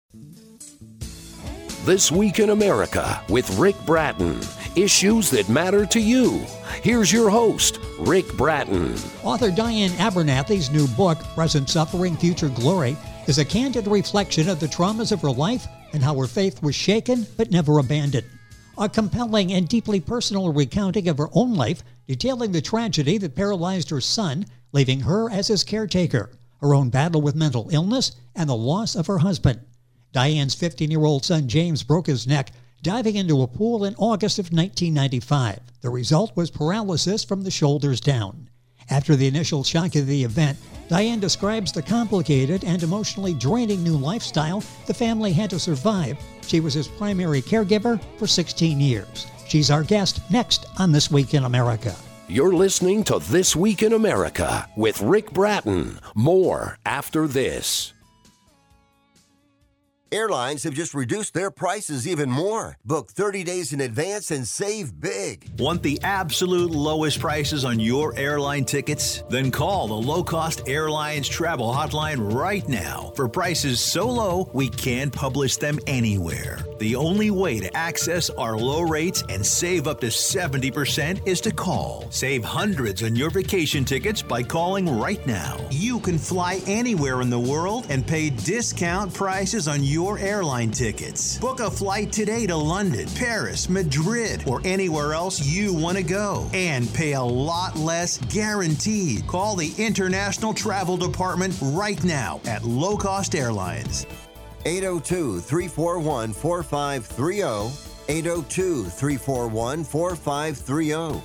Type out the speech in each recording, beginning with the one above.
This Week in America with Rick Bratton. Issues that matter to you. Here's your host, Rick Bratton. Author Diane Abernathy's new book, Present Suffering, Future Glory, is a candid reflection of the traumas of her life and how her faith was shaken but never abandoned. A compelling and deeply personal recounting of her own life, detailing the tragedy that paralyzed her son, leaving her as his caretaker, her own battle with mental illness, and the loss of her husband. Diane's 15-year-old son James broke his neck diving into a pool in August of 1995. The result was paralysis from the shoulders down. After the initial shock of the event, Diane describes the complicated and emotionally draining new lifestyle the family had to survive. She was his primary caregiver for 16 years. She's our guest next on This Week in America. You're listening to This Week in America with Rick Bratton. More after this. Airlines have just reduced their prices even more. Book 30 days in advance and save big. Want the absolute lowest prices on your airline tickets? Then call the Low Cost Airlines Travel Hotline right now for prices so low we can't publish them anywhere. The only way to access our low rates and save up to 70% is to call. Save hundreds on your vacation tickets by calling right now. You can fly anywhere in the world and pay discount prices on your airline tickets. Book a flight today to London, Paris, Madrid, or anywhere else you want to go and pay a lot less guaranteed. Call the International Travel Department right now at Low Cost Airlines. 802-341-4530. 802-341-4530.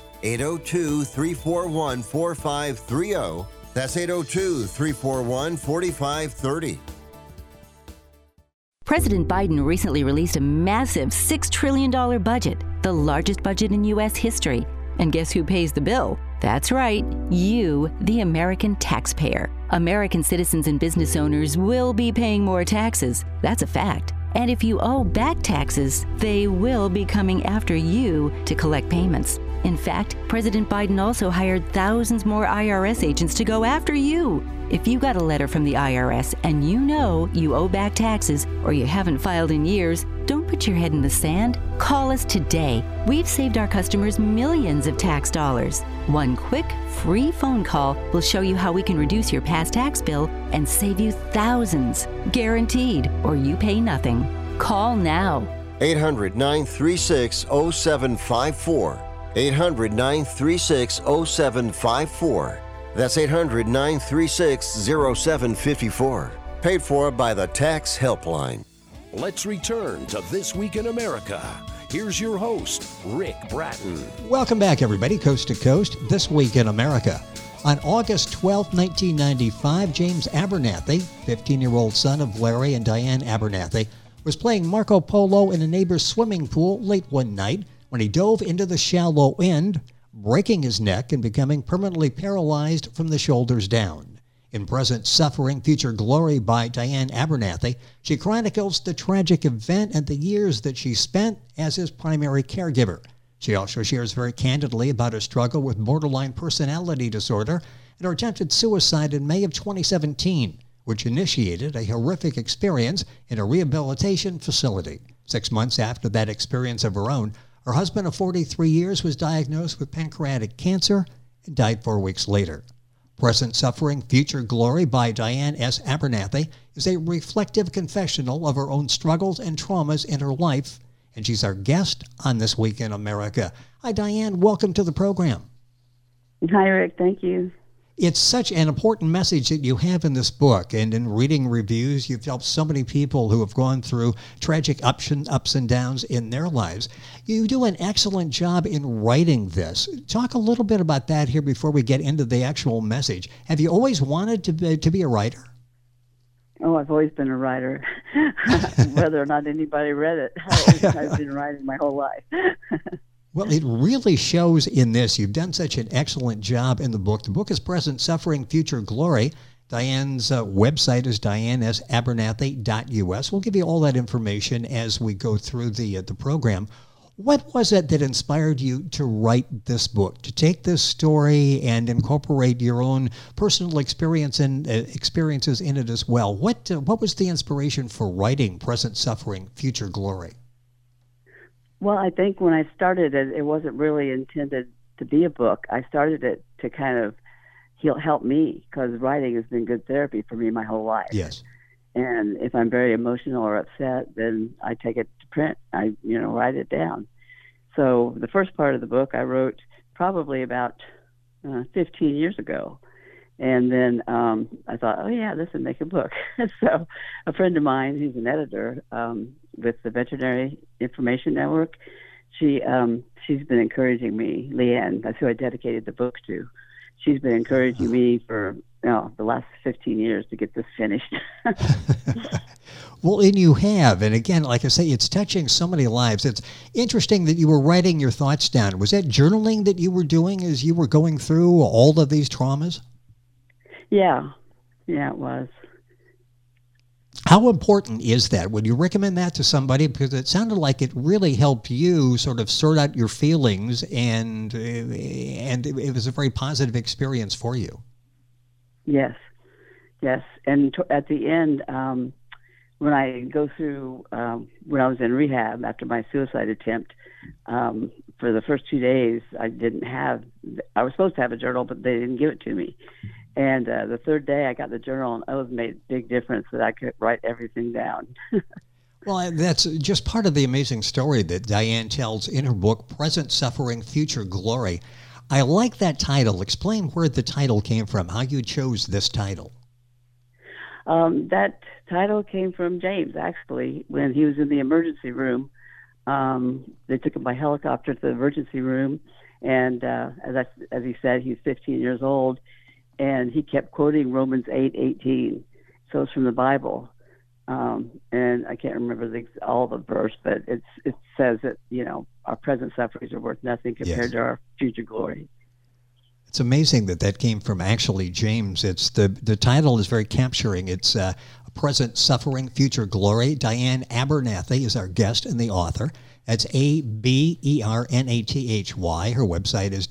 802-341-4530. That's 802-341-4530. President Biden recently released a massive $6 trillion budget, the largest budget in U.S. history. And guess who pays the bill? That's right, you, the American taxpayer. American citizens and business owners will be paying more taxes. That's a fact. And if you owe back taxes, they will be coming after you to collect payments. In fact, President Biden also hired thousands more IRS agents to go after you. If you got a letter from the IRS and you know you owe back taxes or you haven't filed in years, don't put your head in the sand. Call us today. We've saved our customers millions of tax dollars. One quick, free phone call will show you how we can reduce your past tax bill and save you thousands. Guaranteed, or you pay nothing. Call now. 800-936-0754. 800-936-0754. That's 800-936-0754. Paid for by the Tax Helpline. Let's return to This Week in America. Here's your host, Rick Bratton. Welcome back, everybody, coast to coast, This Week in America. On August 12, 1995, James Abernathy, 15-year-old son of Larry and Diane Abernathy, was playing Marco Polo in a neighbor's swimming pool late one night when he dove into the shallow end, breaking his neck and becoming permanently paralyzed from the shoulders down. In Present Suffering, Future Glory by Diane Abernathy, she chronicles the tragic event and the years that she spent as his primary caregiver. She also shares very candidly about her struggle with borderline personality disorder and her attempted suicide in May of 2017, which initiated a horrific experience in a rehabilitation facility. 6 months after that experience of her own, her husband of 43 years was diagnosed with pancreatic cancer and died 4 weeks later. Present Suffering, Future Glory by Diane S. Abernathy is a reflective confessional of her own struggles and traumas in her life, and she's our guest on This Week in America. Hi, Diane. Welcome to the program. Hi, Rick. Thank you. It's such an important message that you have in this book, and in reading reviews, you've helped so many people who have gone through tragic ups and downs in their lives. You do an excellent job in writing this. Talk a little bit about that here before we get into the actual message. Have you always wanted to be a writer? Oh, I've always been a writer, whether or not anybody read it. I've been writing my whole life. Well, it really shows in this. You've done such an excellent job in the book. The book is Present Suffering, Future Glory. Diane's website is dianesabernathy.us. We'll give you all that information as we go through the program. What was it that inspired you to write this book, to take this story and incorporate your own personal experiences in it as well? What was the inspiration for writing Present Suffering, Future Glory? Well, I think when I started it, it wasn't really intended to be a book. I started it to kind of help me, because writing has been good therapy for me my whole life. Yes. And if I'm very emotional or upset, then I take it to print. I, write it down. So the first part of the book I wrote probably about 15 years ago. And then I thought, oh, yeah, this would make a book. So a friend of mine, who's an editor with the Veterinary Information Network, she's been encouraging me, Leanne, that's who I dedicated the book to. She's been encouraging me for the last 15 years to get this finished. Well, and you have. And again, like I say, it's touching so many lives. It's interesting that you were writing your thoughts down. Was that journaling that you were doing as you were going through all of these traumas? Yeah, it was. How important is that? Would you recommend that to somebody? Because it sounded like it really helped you sort of sort out your feelings, and it was a very positive experience for you. Yes. And at the end, when I go through, when I was in rehab after my suicide attempt, for the first 2 days, I was supposed to have a journal, but they didn't give it to me. And the third day I got the journal, and it was made a big difference that I could write everything down. Well, that's just part of the amazing story that Diane tells in her book, Present Suffering, Future Glory. I like that title. Explain where the title came from, how you chose this title. That title came from James, actually, when he was in the emergency room. They took him by helicopter to the emergency room, and as he said, he's 15 years old. And he kept quoting Romans 8:18. So it's from the Bible. And I can't remember all the verse, but it says that, our present sufferings are worth nothing compared to our future glory. It's amazing that came from actually James. It's the title is very capturing. It's Present Suffering, Future Glory. Diane Abernathy is our guest and the author. That's Abernathy. Her website is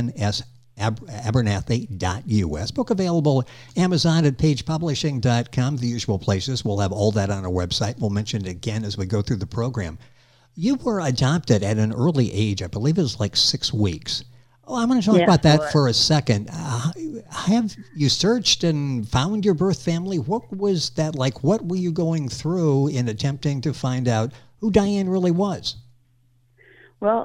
dianeabernathy.us. Book available Amazon at pagepublishing.com, the usual places. We'll have all that on our website. We'll mention it again as we go through the program. You were adopted at an early age. I believe it was like 6 weeks. Oh, I'm going to talk about that for a second. Have you searched and found your birth family? What was that like? What were you going through in attempting to find out who Diane really was? Well,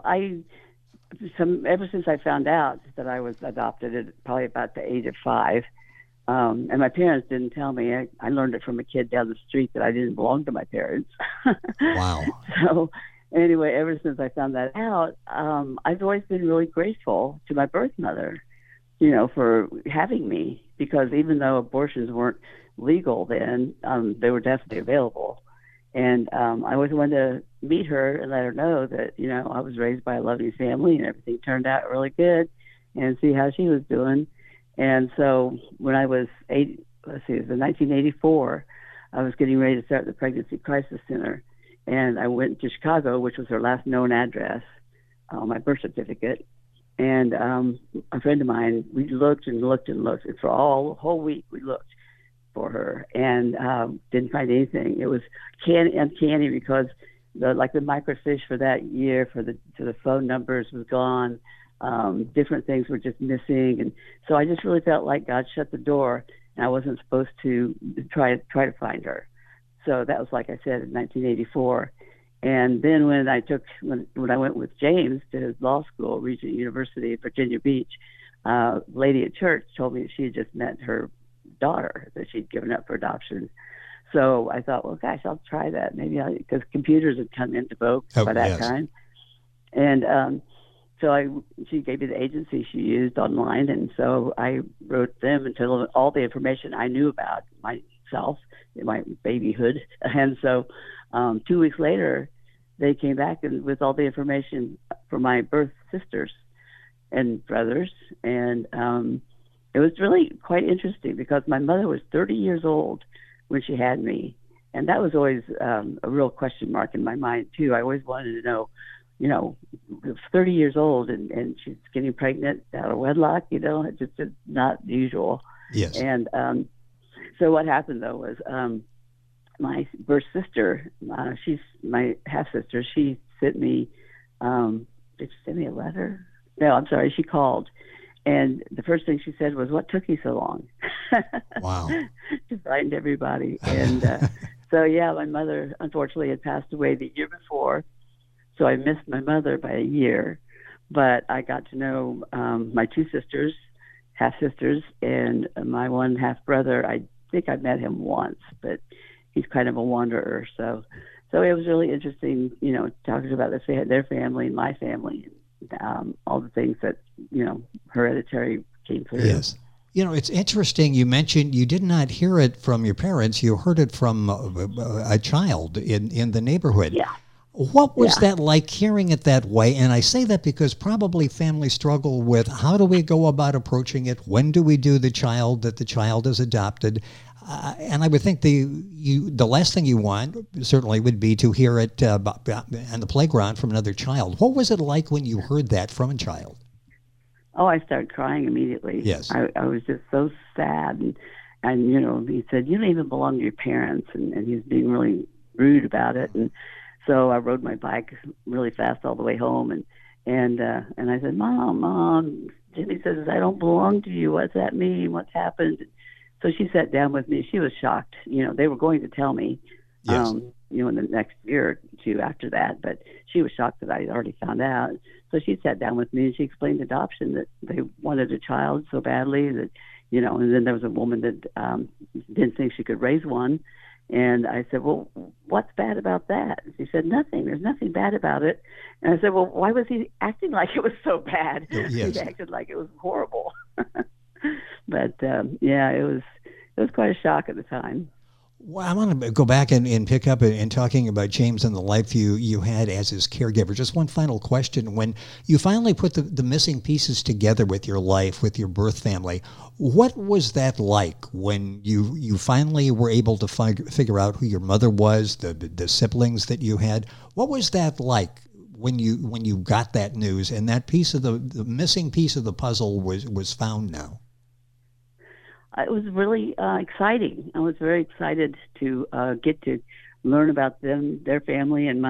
ever since I found out that I was adopted at probably about the age of 5, and my parents didn't tell me. I learned it from a kid down the street that I didn't belong to my parents. Wow. So anyway, ever since I found that out, I've always been really grateful to my birth mother, for having me, because even though abortions weren't legal then, they were definitely available. And I always wanted to meet her and let her know that, I was raised by a loving family and everything turned out really good, and see how she was doing. And so when I was it was in 1984, I was getting ready to start the Pregnancy Crisis Center. And I went to Chicago, which was her last known address, on my birth certificate. And a friend of mine, we looked and looked and looked. And for a whole week, we looked for her and didn't find anything. It was uncanny because the microfiche for that year for the phone numbers was gone. Different things were just missing, and so I just really felt like God shut the door, and I wasn't supposed to try to find her. So that was, like I said, in 1984. And then when I went with James to his law school, Regent University at Virginia Beach, a lady at church told me she had just met her daughter that she'd given up for adoption. So I thought, well, gosh, I'll try that. Maybe because computers had come into vogue by that time. And so she gave me the agency she used online, and so I wrote them until all the information I knew about myself, my babyhood. And so 2 weeks later, they came back with all the information for my birth sisters and brothers, and it was really quite interesting because my mother was 30 years old when she had me, and that was always a real question mark in my mind too. I always wanted to know, you know, 30 years old and she's getting pregnant out of wedlock, you know, it's just not usual. Yes. And so what happened, though, was my birth sister, she's my half-sister, she sent me, did she send me a letter? No, I'm sorry, she called. And the first thing she said was, "What took you so long?" Wow. To find everybody. And so, yeah, my mother, unfortunately, had passed away the year before. So I missed my mother by a year. But I got to know my two sisters, half-sisters, and my one half-brother. I think I met him once, but he's kind of a wanderer. So it was really interesting, you know, talking about their family and my family, all the things that, you know, hereditary came through. Yes. You know, it's interesting. You mentioned you did not hear it from your parents. You heard it from a child in the neighborhood. Yeah. What was that like, hearing it that way? And I say that because probably families struggle with, how do we go about approaching it? When do we do that the child is adopted? And I would think the last thing you want certainly would be to hear it on the playground from another child. What was it like when you heard that from a child? Oh, I started crying immediately. Yes. I was just so sad. And, you know, he said, "You don't even belong to your parents." And he was being really rude about it. And so I rode my bike really fast all the way home. And I said, Mom, Jimmy says, "I don't belong to you. What's that mean? What's happened?" So she sat down with me. She was shocked. You know, they were going to tell me, Yes. you know, in the next year or two after that. But she was shocked that I had already found out. So she sat down with me and she explained adoption, that they wanted a child so badly that, you know, and then there was a woman that didn't think she could raise one. And I said, "Well, what's bad about that?" And she said, "Nothing. There's nothing bad about it." And I said, "Well, why was he acting like it was so bad?" Yes. He acted like it was horrible. But yeah, it was quite a shock at the time. Well, I want to go back and pick up in talking about James and the life you had as his caregiver. Just one final question. When you finally put the missing pieces together with your life, with your birth family, what was that like when you finally were able to figure out who your mother was, the siblings that you had? What was that like when you got that news and that piece of the missing piece of the puzzle was found now? It was really exciting. I was very excited to get to learn about them, their family, and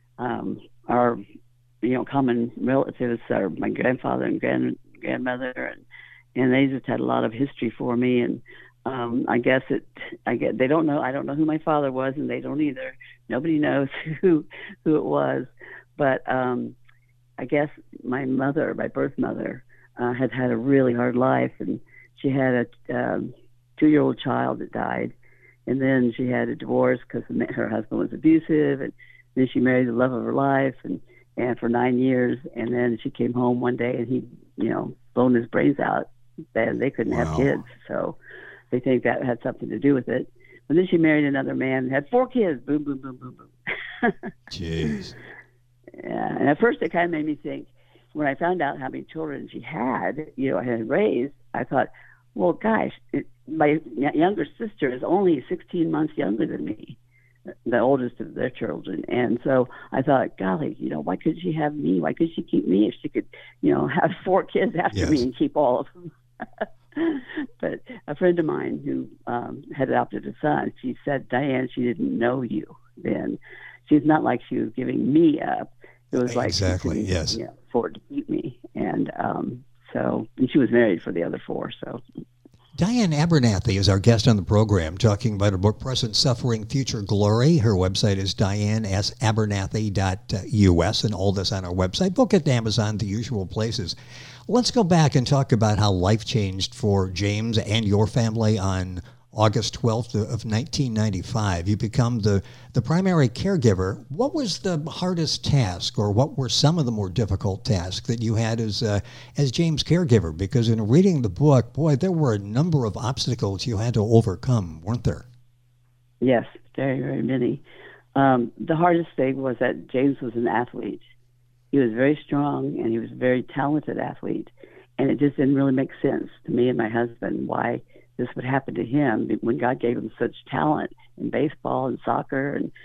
our common relatives, my grandfather and grandmother, and they just had a lot of history for me. And I guess they don't know. I don't know who my father was, and they don't either. Nobody knows who it was, but I guess my birth mother, had a really hard life, and she had a 2-year-old child that died, and then she had a divorce because her husband was abusive, and then she married the love of her life, and for 9 years, and then she came home one day and he, blown his brains out, and they couldn't have kids, so they think that had something to do with it. But then she married another man and had 4 kids. Boom, boom, boom, boom, boom. Jeez. Yeah, and at first it kind of made me think, when I found out how many children she had, had raised, I thought, well, gosh, my younger sister is only 16 months younger than me, the oldest of their children. And so I thought, golly, why couldn't she have me? Why couldn't she keep me if she could, have 4 kids after me and keep all of them? But a friend of mine who had adopted a son, she said, "Diane, she didn't know you then. She's not like she was giving me up. It was like exactly, she yes, afford to keep me." And and she was married for the other 4. So Diane Abernathy is our guest on the program, talking about her book, Present Suffering, Future Glory. Her website is dianesabernathy.us, and all this on our website. Book it, Amazon, the usual places. Let's go back and talk about how life changed for James and your family on August 12th of 1995. You become the primary caregiver. What was the hardest task, or what were some of the more difficult tasks that you had as James' caregiver? Because in reading the book, boy, there were a number of obstacles you had to overcome, weren't there? Yes, very, very many. The hardest thing was that James was an athlete. He was very strong, and he was a very talented athlete. And it just didn't really make sense to me and my husband why this would happen to him when God gave him such talent in baseball and soccer. And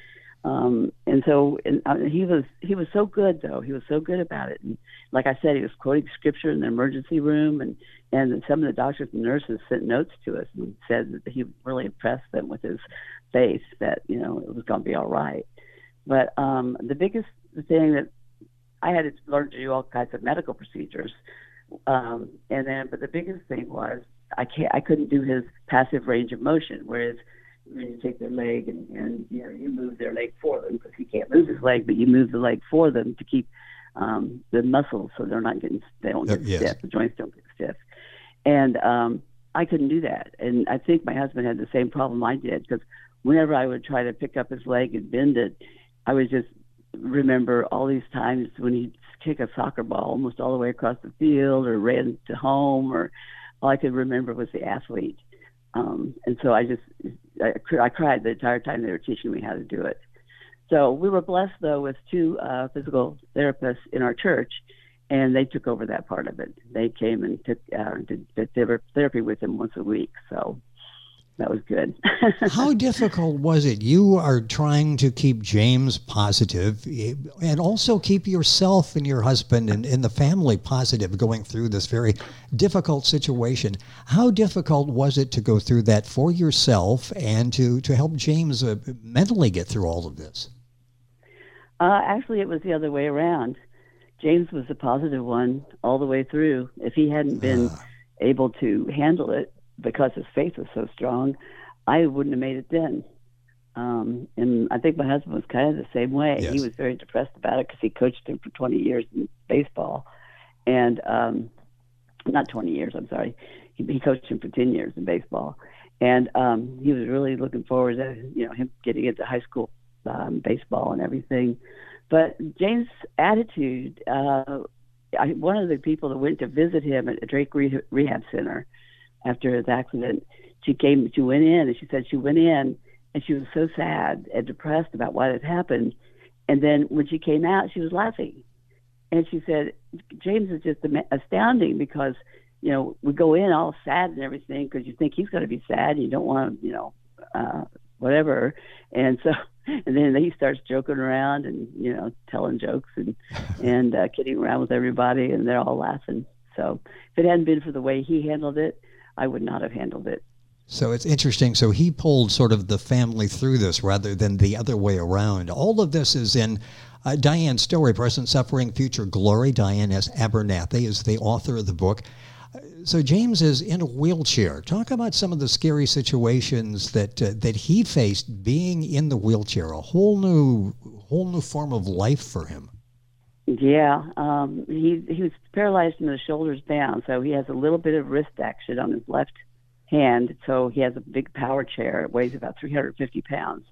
He was so good, though. He was so good about it. And like I said, he was quoting scripture in the emergency room, and some of the doctors and nurses sent notes to us and said that he really impressed them with his faith, that it was going to be all right. But the biggest thing that I had to learn to do all kinds of medical procedures, but the biggest thing was I couldn't do his passive range of motion, whereas when you take their leg and you move their leg for them, because he can't move his leg, but you move the leg for them to keep the muscles so they don't get stiff, the joints don't get stiff. And I couldn't do that. And I think my husband had the same problem I did, because whenever I would try to pick up his leg and bend it, I would just remember all these times when he'd kick a soccer ball almost all the way across the field or ran to home, or all I could remember was the athlete. And so I cried the entire time they were teaching me how to do it. So we were blessed, though, with two physical therapists in our church, and they took over that part of it. They came and did therapy with him once a week. So that was good. How difficult was it? You are trying to keep James positive and also keep yourself and your husband and the family positive going through this very difficult situation. How difficult was it to go through that for yourself and to help James mentally get through all of this? Actually, it was the other way around. James was the positive one all the way through. If he hadn't been able to handle it, because his faith was so strong, I wouldn't have made it then. And I think my husband was kind of the same way. Yes. He was very depressed about it because he coached him for 20 years in baseball. And not 20 years, I'm sorry. He coached him for 10 years in baseball. And he was really looking forward to him getting into high school baseball and everything. But James' attitude, one of the people that went to visit him at a Drake Rehab Center after his accident, she went in, and she said she went in and she was so sad and depressed about what had happened. And then when she came out, she was laughing. And she said, James is just astounding, because, we go in all sad and everything because you think he's going to be sad. You don't want to, whatever. And then he starts joking around and, telling jokes and kidding around with everybody, and they're all laughing. So if it hadn't been for the way he handled it, I would not have handled it. So it's interesting. So he pulled sort of the family through this rather than the other way around. All of this is in Diane's story, Present Suffering, Future Glory. Diane S. Abernathy is the author of the book. So James is in a wheelchair. Talk about some of the scary situations that he faced being in the wheelchair. A whole new form of life for him. Yeah, he was paralyzed from the shoulders down, so he has a little bit of wrist action on his left hand. So he has a big power chair. It weighs about 350 pounds.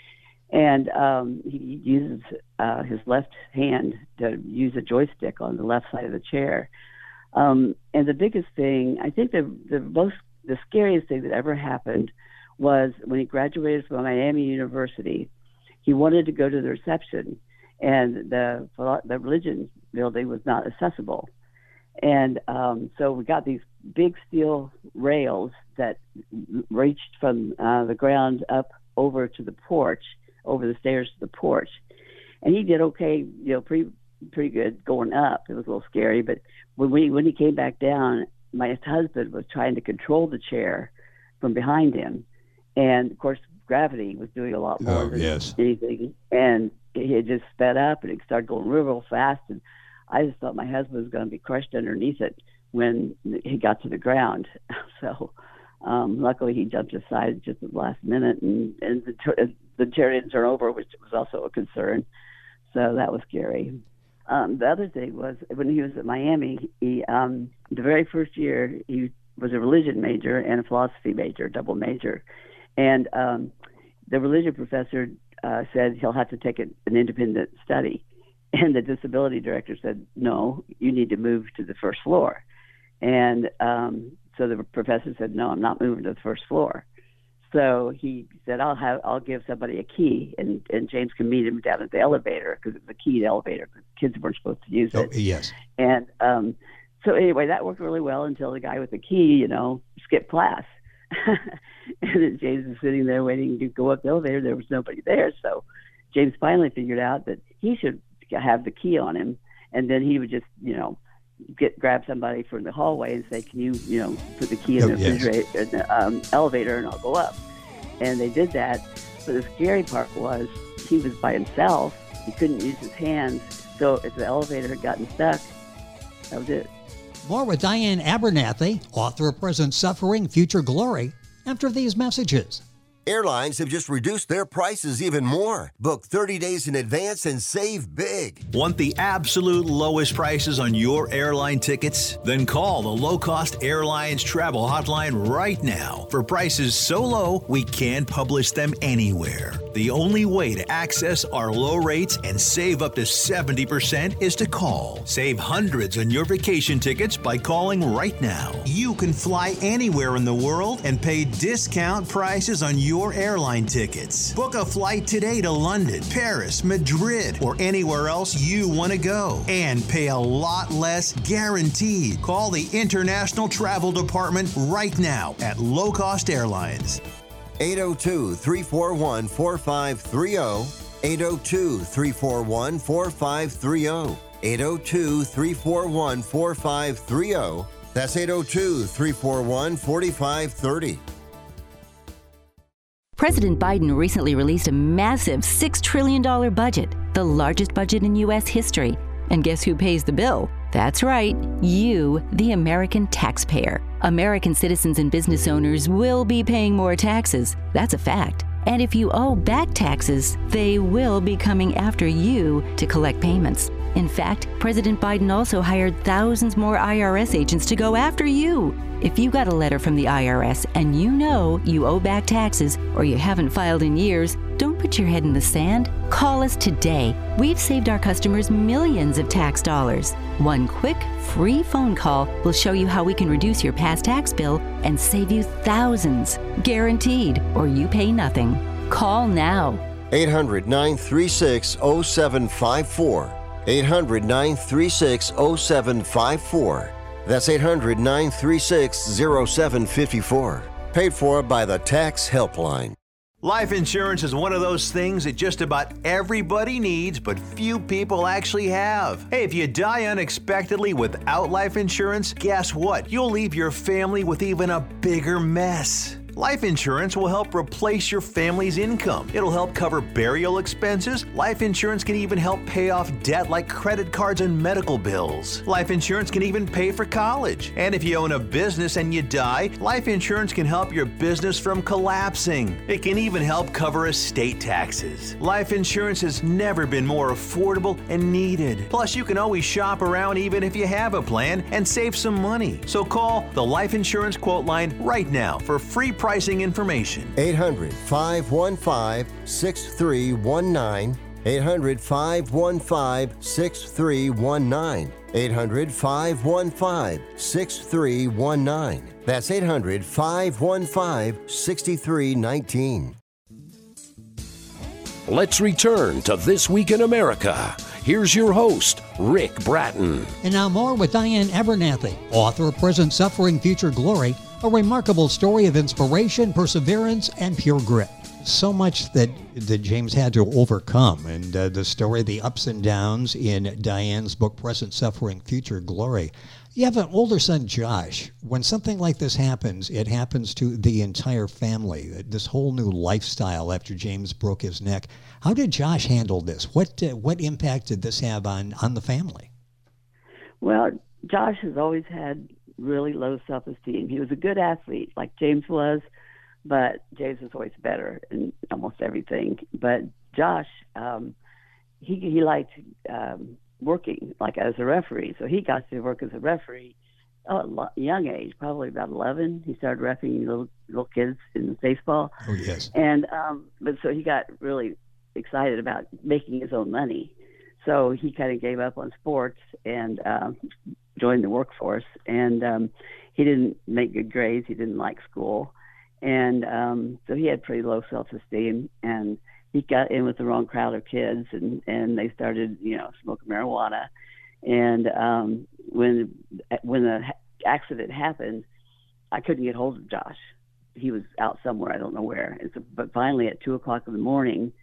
And he uses his left hand to use a joystick on the left side of the chair. And the biggest thing, I think the scariest thing that ever happened was when he graduated from Miami University. He wanted to go to the reception, and the religion building was not accessible. And so we got these big steel rails that reached from the ground up over to the porch, over the stairs to the porch. And he did okay, pretty good going up. It was a little scary, but when he came back down, my husband was trying to control the chair from behind him. And of course, gravity was doing a lot more than anything. And he had just sped up, and it started going real fast. And I just thought my husband was going to be crushed underneath it when he got to the ground. So luckily he jumped aside just at the last minute, and the chair didn't turn over, which was also a concern. So that was scary. The other thing was when he was at Miami, the very first year he was a religion major and a philosophy major, double major. And the religion professor said he'll have to take an independent study. And the disability director said, no, you need to move to the first floor. And so the professor said, no, I'm not moving to the first floor. So he said, I'll give somebody a key, and James can meet him down at the elevator, because it's a key to the elevator, because kids weren't supposed to use it. Oh, yes. And so anyway, that worked really well until the guy with the key, skipped class. And then James was sitting there waiting to go up the elevator. There was nobody there. So James finally figured out that he should have the key on him, and then he would just, grab somebody from the hallway and say, "Can you, put the key in the refrigerator, in the elevator, and I'll go up." And they did that. But the scary part was he was by himself. He couldn't use his hands. So if the elevator had gotten stuck, that was it. More with Diane Abernathy, author of Present Suffering, Future Glory, after these messages. Airlines have just reduced their prices even more. Book 30 days in advance and save big. Want the absolute lowest prices on your airline tickets? Then call the Low Cost Airlines Travel Hotline right now for prices so low we can't publish them anywhere. The only way to access our low rates and save up to 70% is to call. Save hundreds on your vacation tickets by calling right now. You can fly anywhere in the world and pay discount prices on your airline tickets. Book a flight today to London, Paris, Madrid, or anywhere else you want to go and pay a lot less guaranteed. Call the International Travel Department right now at Low Cost Airlines. 802-341-4530. 802-341-4530. 802-341-4530. That's 802-341-4530. President Biden recently released a massive $6 trillion budget, the largest budget in U.S. history. And guess who pays the bill? That's right, you, the American taxpayer. American citizens and business owners will be paying more taxes. That's a fact. And if you owe back taxes, they will be coming after you to collect payments. In fact, President Biden also hired thousands more IRS agents to go after you. If you got a letter from the IRS and you know you owe back taxes or you haven't filed in years, don't put your head in the sand. Call us today. We've saved our customers millions of tax dollars. One quick, free phone call will show you how we can reduce your past tax bill and save you thousands. Guaranteed, or you pay nothing. Call now. 800-936-0754. 800-936-0754. That's 800-936-0754. Paid for by the Tax Helpline. Life insurance is one of those things that just about everybody needs, but few people actually have. Hey, if you die unexpectedly without life insurance, guess what? You'll leave your family with even a bigger mess. Life insurance will help replace your family's income. It'll help cover burial expenses. Life insurance can even help pay off debt like credit cards and medical bills. Life insurance can even pay for college. And if you own a business and you die, life insurance can help your business from collapsing. It can even help cover estate taxes. Life insurance has never been more affordable and needed. Plus, you can always shop around even if you have a plan and save some money. So call the Life Insurance Quote Line right now for free pricing information. 800-515-6319. 800-515-6319. 800-515-6319. That's 800-515-6319. Let's return to This Week in America. Here's your host, Rick Bratton. And now more with Diane Abernathy, author of Present Suffering, Future Glory, a remarkable story of inspiration, perseverance, and pure grit. So much that James had to overcome, and the story, the ups and downs in Diane's book, Present Suffering, Future Glory. You have an older son, Josh. When something like this happens, it happens to the entire family, this whole new lifestyle after James broke his neck. How did Josh handle this? What impact did this have on the family? Well, Josh has always had really low self-esteem. He was a good athlete, like James was, but James was always better in almost everything. But Josh, he liked working, like as a referee. So he got to work as a referee at a young age, probably about 11. He started refereeing little kids in baseball. Oh, yes. And but so he got really excited about making his own money. So he kind of gave up on sports and joined the workforce. And he didn't make good grades. He didn't like school. And so he had pretty low self-esteem. And he got in with the wrong crowd of kids, and they started, smoking marijuana. And when the accident happened, I couldn't get hold of Josh. He was out somewhere, I don't know where. And so, but finally, at 2:00 in the morning,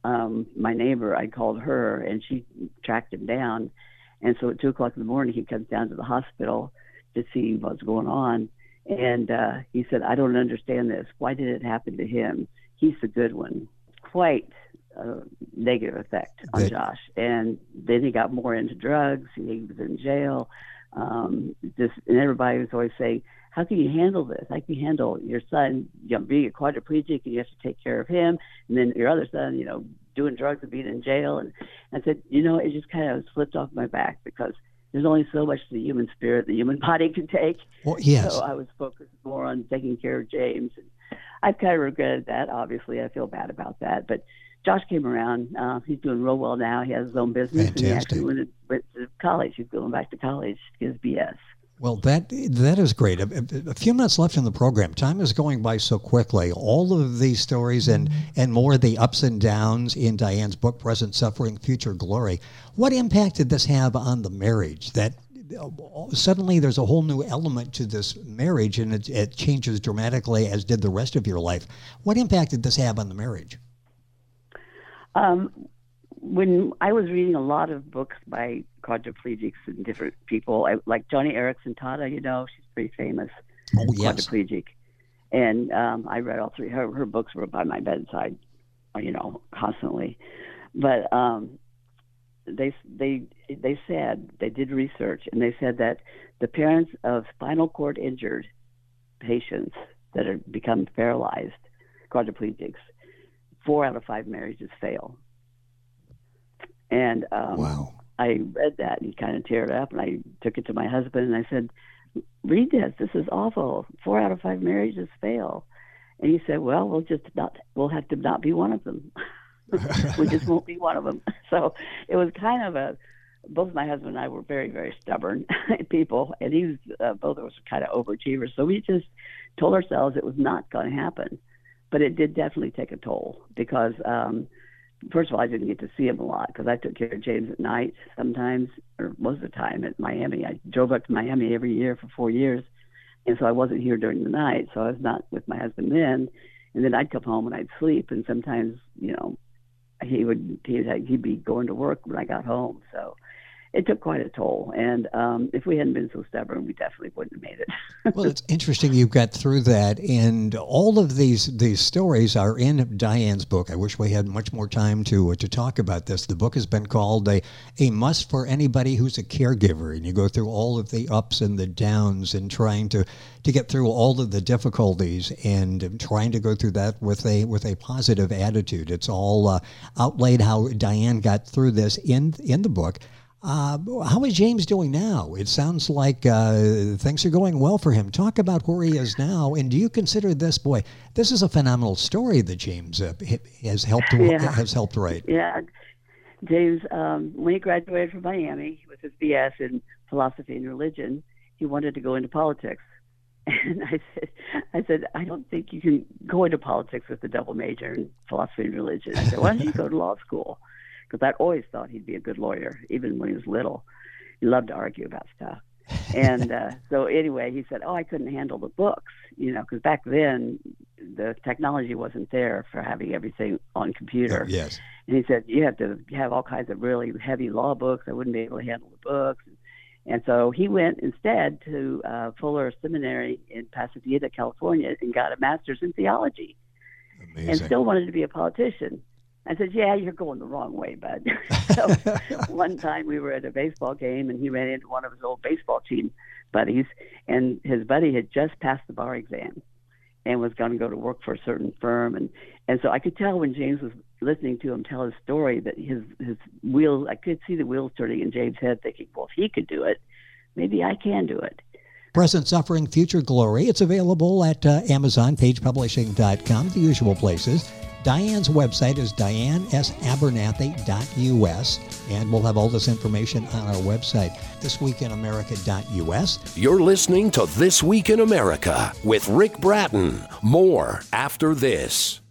my neighbor, I called her, and she tracked him down. And so at 2 o'clock in the morning, he comes down to the hospital to see what's going on. And he said, I don't understand this. Why did it happen to him? He's the good one. Quite a negative effect on Josh. And then he got more into drugs. He was in jail. And everybody was always saying, how can you handle this? How can you handle your son, being a quadriplegic, and you have to take care of him, and then your other son, doing drugs and being in jail? And I said, it just kind of slipped off my back, because there's only so much the human spirit, the human body can take. Well, yes. So I was focused more on taking care of James. And I've kind of regretted that. Obviously, I feel bad about that. But Josh came around. He's doing real well now. He has his own business. Fantastic. And he actually went to college. He's going back to college to get his BS. Well, that is great. A few minutes left in the program. Time is going by so quickly. All of these stories and more, the ups and downs in Diane's book, Present Suffering, Future Glory. What impact did this have on the marriage? That suddenly there's a whole new element to this marriage, and it changes dramatically, as did the rest of your life. What impact did this have on the marriage? When I was reading a lot of books by quadriplegics and different people, like Joni Eareckson Tada, she's pretty famous. Oh, yes. Quadriplegic. And I read all three. Her books were by my bedside, constantly. But they said, they did research, and they said that the parents of spinal cord injured patients that have become paralyzed, quadriplegics, 4 out of 5 marriages fail. And wow. I read that and kind of teared up, and I took it to my husband, and I said, read this. This is awful. 4 out of 5 marriages fail. And he said, well, we'll have to not be one of them. We just won't be one of them. So it was kind of both my husband and I were very, very stubborn people, and he was, both of us were kind of overachievers. So we just told ourselves it was not going to happen. But it did definitely take a toll, because first of all, I didn't get to see him a lot, because I took care of James at night sometimes, or most of the time at Miami. I drove up to Miami every year for 4 years, and so I wasn't here during the night, so I was not with my husband then. And then I'd come home and I'd sleep, and sometimes, he'd be going to work when I got home. So it took quite a toll. And if we hadn't been so stubborn, we definitely wouldn't have made it. Well, it's interesting you got through that. And all of these stories are in Diane's book. I wish we had much more time to talk about this. The book has been called a must for anybody who's a caregiver. And you go through all of the ups and the downs, and trying to get through all of the difficulties, and trying to go through that with a positive attitude. It's all outlaid how Diane got through this in the book. How is James doing now? It sounds like things are going well for him. Talk about where he is now, and do you consider this is a phenomenal story that James has helped write? Yeah, James, when he graduated from Miami with his BS in philosophy and religion, he wanted to go into politics. And I said, I don't think you can go into politics with a double major in philosophy and religion. I said, why don't you go to law school? Because I always thought he'd be a good lawyer, even when he was little. He loved to argue about stuff. And so anyway, he said, I couldn't handle the books, because back then the technology wasn't there for having everything on computer. Yes. And he said, you have to have all kinds of really heavy law books. I wouldn't be able to handle the books. And so he went instead to Fuller Seminary in Pasadena, California, and got a master's in theology. Amazing. And still wanted to be a politician. I said, yeah, you're going the wrong way, bud. So one time we were at a baseball game, and he ran into one of his old baseball team buddies, and his buddy had just passed the bar exam and was going to go to work for a certain firm. And so I could tell when James was listening to him tell his story that his wheels, I could see the wheels turning in James' head, thinking, well, if he could do it, maybe I can do it. Present Suffering, Future Glory. It's available at Amazon, pagepublishing.com, the usual places. Diane's website is dianeabernathy.us, and we'll have all this information on our website, thisweekinamerica.us. You're listening to This Week in America with Rick Bratton. More after this.